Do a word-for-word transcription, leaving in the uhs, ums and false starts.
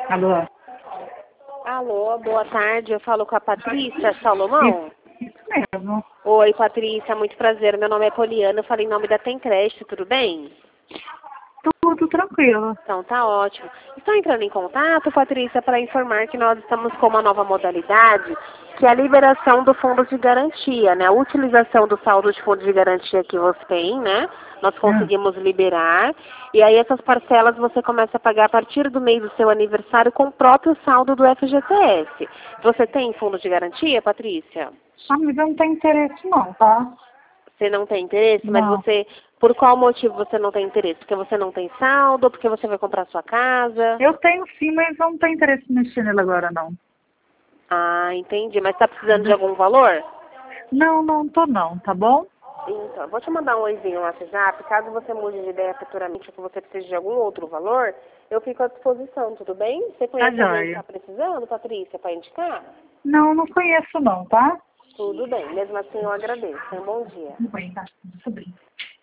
Alô? Alô, boa tarde. Eu falo com a Patrícia Salomão. Isso, isso mesmo. Oi, Patrícia, muito prazer. Meu nome é Poliana, eu falo em nome da Tem Crédito, tudo bem? Tudo tranquilo. Então, tá ótimo. Estou entrando em contato, Patrícia, para informar que nós estamos com uma nova modalidade, que é a liberação do fundo de garantia, né? A utilização do saldo de fundo de garantia que você tem, né? Nós conseguimos liberar. E aí essas parcelas você começa a pagar a partir do mês do seu aniversário com o próprio saldo do F G T S. Você tem fundo de garantia, Patrícia? Ah, mas eu não tenho interesse não, tá? Você não tem interesse? Não. Mas você, por qual motivo você não tem interesse? Porque você não tem saldo ou porque você vai comprar sua casa? Eu tenho sim, mas eu não tenho interesse em mexer nele agora não. Ah, entendi. Mas está precisando de algum valor? Não, não tô não, tá bom? Então, eu vou te mandar um oizinho no WhatsApp. Caso você mude de ideia futuramente ou que você precise de algum outro valor, eu fico à disposição, tudo bem? Você conhece Tá alguém que joia. está precisando, Patrícia, para indicar? Não, não conheço não, tá? Tudo bem. Mesmo assim, eu agradeço. Tenha um bom dia. Tudo bem, tá? Sobrinho.